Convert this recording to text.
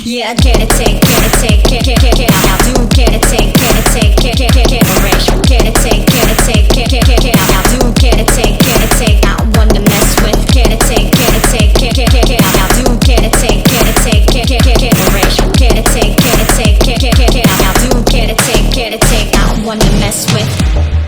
Yeah, get it, take, get it, take, get out. Now do get it, take, get it, take, get erase. Get it, take, get it, take, get out. Now do get it, take, not one to mess with. Get it, take, get it, take, get out. Now do get it, take, erase. Get it, take, get it, take, get out. Now do get it, take, not one to mess with.